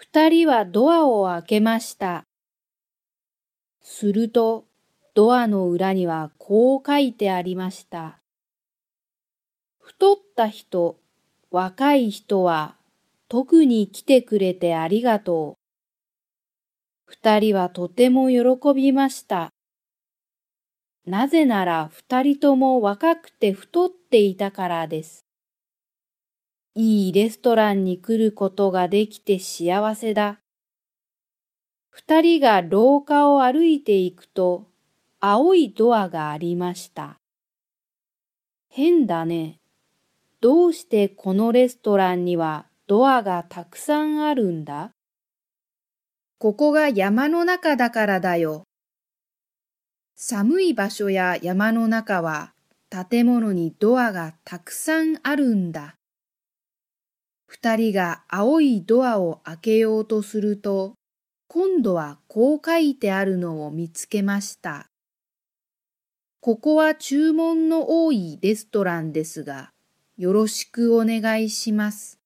二人はドアを開けました。すると、ドアの裏にはこう書いてありました。太った人、若い人は、特に来てくれてありがとう。二人はとても喜びました。なぜなら二人とも若くて太っていたからです。いいレストランに来ることができて幸せだ。二人が廊下を歩いていくと、青いドアがありました。変だね。どうしてこのレストランにはドアがたくさんあるんだ？ここが山の中だからだよ。寒い場所や山の中は建物にドアがたくさんあるんだ。二人が青いドアを開けようとすると、今度はこう書いてあるのを見つけました。ここは注文の多いレストランですが、よろしくお願いします。